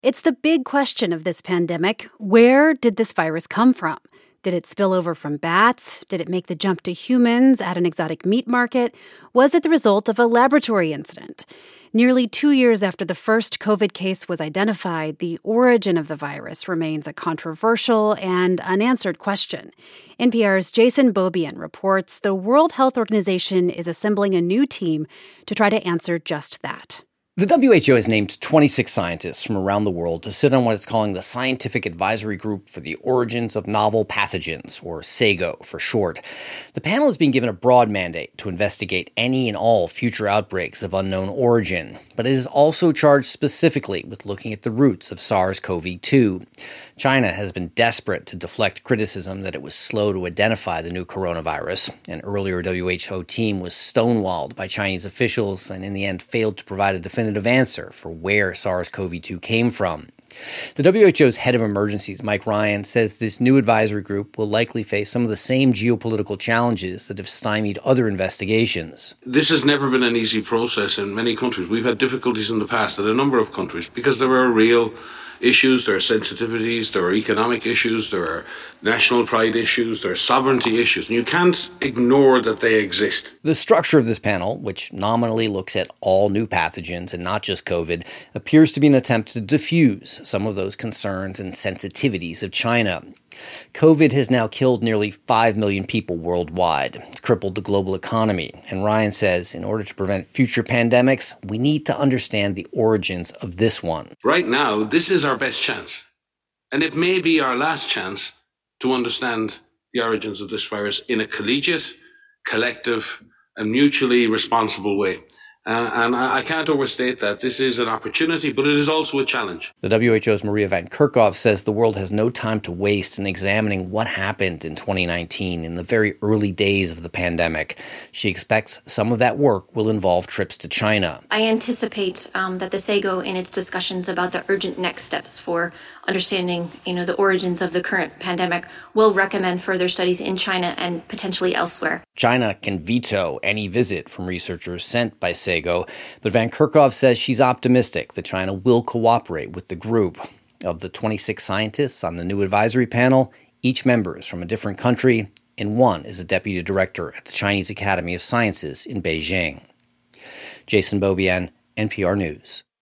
It's the big question of this pandemic. Where did this virus come from? Did it spill over from bats? Did it make the jump to humans at an exotic meat market? Was it the result of a laboratory incident? Nearly 2 years after the first COVID case was identified, the origin of the virus remains a controversial and unanswered question. NPR's Jason Beaubien reports the World Health Organization is assembling a new team to try to answer just that. The WHO has named 26 scientists from around the world to sit on what it's calling the Scientific Advisory Group for the Origins of Novel Pathogens, or SAGO for short. The panel is being given a broad mandate to investigate any and all future outbreaks of unknown origin, but it is also charged specifically with looking at the roots of SARS-CoV-2. China has been desperate to deflect criticism that it was slow to identify the new coronavirus. An earlier WHO team was stonewalled by Chinese officials and in the end failed to provide a definitive answer for where SARS-CoV-2 came from. The WHO's head of emergencies, Mike Ryan, says this new advisory group will likely face some of the same geopolitical challenges that have stymied other investigations. This has never been an easy process in many countries. We've had difficulties in the past in a number of countries because there are real issues, there are sensitivities, there are economic issues, there are national pride issues, there are sovereignty issues, and you can't ignore that they exist. The structure of this panel, which nominally looks at all new pathogens and not just COVID, appears to be an attempt to diffuse some of those concerns and sensitivities of China. COVID has now killed nearly 5 million people worldwide. It's crippled the global economy. And Ryan says in order to prevent future pandemics, we need to understand the origins of this one. Right now, this is our best chance. And it may be our last chance to understand the origins of this virus in a collegiate, collective, and mutually responsible way. And I can't overstate that. This is an opportunity, but it is also a challenge. The WHO's Maria Van Kerkhove says the world has no time to waste in examining what happened in 2019 in the very early days of the pandemic. She expects some of that work will involve trips to China. I anticipate that the SAGO, in its discussions about the urgent next steps for understanding, the origins of the current pandemic, will recommend further studies in China and potentially elsewhere. China can veto any visit from researchers sent by SAGO, but Van Kerkhove says she's optimistic that China will cooperate with the group. Of the 26 scientists on the new advisory panel, each member is from a different country, and one is a deputy director at the Chinese Academy of Sciences in Beijing. Jason Beaubien, NPR News.